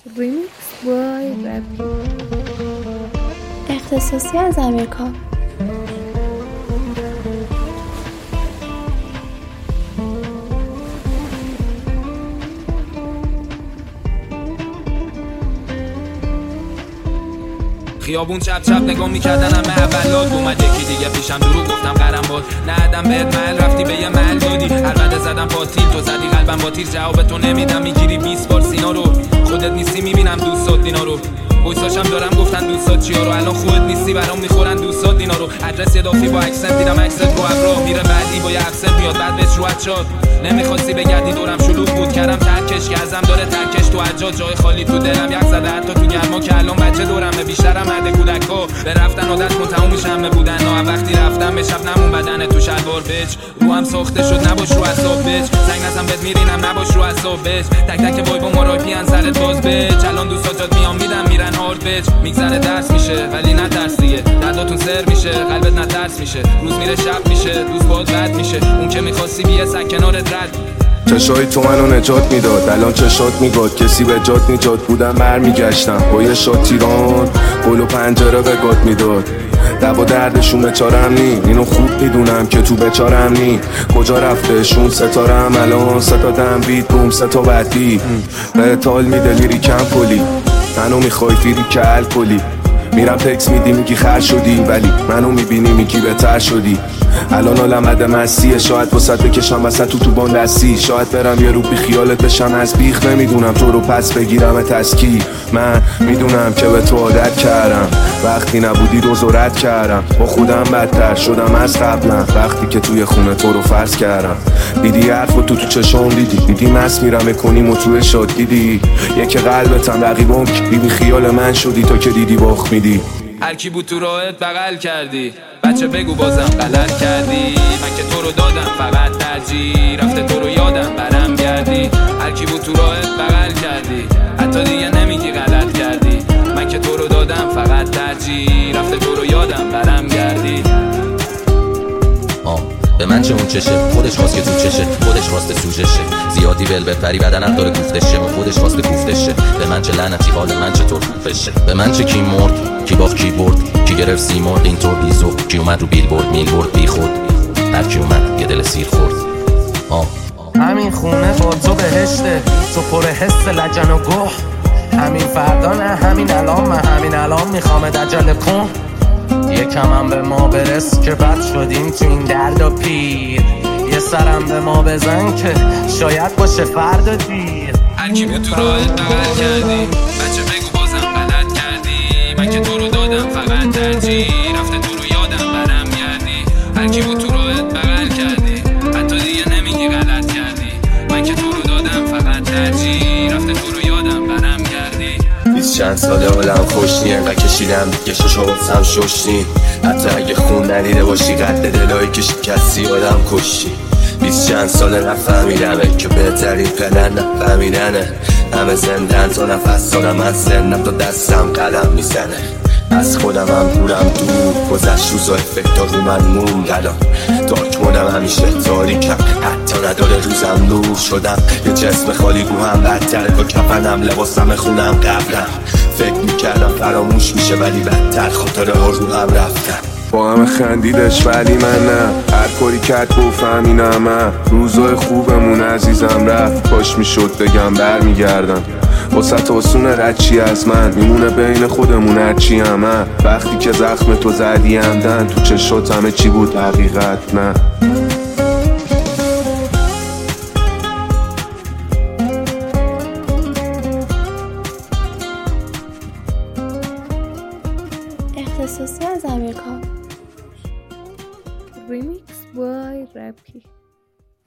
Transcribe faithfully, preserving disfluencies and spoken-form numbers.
ریمیکس بای رپی اختصاصی از امریکا. خیابون چپ چپ نگاه میکردن همه اولاد اومد یکی دیگه پیشم دروغ گفتم قرم باد ندم بهت محل رفتی به یه محل دادی البته زدم با تیر تو زدی قلبم با تیر جواب تو نمیدم میگیری بیست بار سینا رو خودت نیستی میبینم دوستات دینا رو وایساشم دارم گفتن دوستات چیا رو الان خودت نیستی برام میخورن دوستات دینا رو ادرس اضافی با اکسنت دیدم اکست رو ابراه میره بعدی با یه افسنت میاد بعد بهش رو شد نمیخواستی بگردی دورم شلوغ بود کردم ترکش که ازم داره ترکش تو حجاج جای خالی تو دلم یک زده حتی تو گرما که الان بچه دورمه بیشترم مرد کودکا به رفتن عادت کن تموم میشه همه بودن ها وقتی رفتم به شب نمون بدن تو شلوار بچ رو هم ساخته شد نباش رو اعصاب بچ زنگ نزن بهت میرینم نباش رو اعصاب بچ تک تک وای با مارای ان سرت باز بچ الان دوستات جات میام میدم میرن هارد بچ میگذره درس میشه ولی نه ترس دیگه درداتون سر میشه قلبت نه ترس میشه روز میره شب میشه دوست باهات بد میشه اون که میخواستی بیا سگ کنارت رد چشای تو منو نجات میداد الان چشات میگاد کسی به جات نجات بودم برمیگشتم با یه شات تیران گل و پنجره به گات میداد دوا دردشون بچارم نی اینو خوب میدونم که تو بچارم نی کجا رفتشون ستارم الان ستا دم بیت بوم ستا بعدی به تال میده لیری کم کلی منو میخوای فیری که الکلی میرم تکس میدی میگی خر شدی ولی منو میبینی میگی بهتر شدی الان آلمد مسیه شاید واسط بکشم وسط تو تو باندستی شاید برم یه رو بی خیالت بشم از بیخ نمیدونم تو رو پس بگیرم تسکی من میدونم که به تو عادت کردم وقتی نبودی روز رد کردم با خودم بدتر شدم از قبلا وقتی که توی خونه تو رو فرض کردم دیدی حرف و تو تو چشام دیدی دیدی مس میرم کنیم و توی شاد دیدی یک قلبتم رقیبم بی خیال من شدی تا که دیدی باخ میدی هر کی بود تو راهت بغل کردی بچه بگو بازم غلط کردی من که تو رو دادم فقط ترجیح رفته تو رو یادم برم گردی هر کی بود تو راهت بغل کردی حتی دیگه نمیگی غلط کردی من که تو رو دادم فقط ترجیح رفته تو رو یادم برم گردی آه به من چه اون چشه خودش خواست که تو چشه خودش خواسته سوژشه زیادی ول بپری بدنم داره کوفتشه و خودش خواسته کوفتشه به من چه لعنتی حال من چطور خوفشه به من چه کی مرد کی باخت کی برد کی گرفت سیمرغ اینطور بیزو کی اومد رو بیل بورد میل بورد بی خود هر کی اومد یه دل سیر خورد آه همین خونه با تو بهشته تو پر حس لجن و گوه همین فردا نه همین الان من همین الان میخوام عجله کن یکم هم به ما برس که بد شدیم تو این درد و پیر یه سرم به ما بزن که شاید باشه فردا دیر هر کی بود تو راهت بغل کردی بچه بگو بازم غلط کردی من که تو رو دادم فقط ترجیح رفته تو رو یادم برم گردی هر کی بود تو راهت بغل کردی حتی دیگه نمیگی غلط کردی من که تو رو دادم فقط ترجیح رفته تو رو یادم برم گردی بیست چند ساله حالم خوش نی انقدر کشیدم دیگه ششا بسم شش نی حتی اگه خون ندیده باشی قد دلایی که شکستی آدم کشی بیست چند ساله نفهمیدمه که بهترین پلن نفهمیدنه همه زندن تا نفس دارم از زندم تا دستم قلم میزنه از خودم هم دورم دور گذشت روز و افکتا رو من مون الان دارک مودم همیشه تاریکم حتی نداره روزم نور شدم یه جسم خالی رو هم بدتره با کفنم لباسم خونم قبلم فکر میکردم فراموش میشه ولی بدتر خاطره ها رو هم رفتم با همه خندیدش ولی من نه هر کاری کرد گفتم این همه روزای خوبمون عزیزم رفت کاش میشد بگم برمیگردم واسه آسونه رچی از من میمونه بین خودمون هرچی همه وقتی که زخم تو زدی همدن تو چشات همه چی بود حقیقت نه اختصاصی از امریکا. ریمیکس بای رپی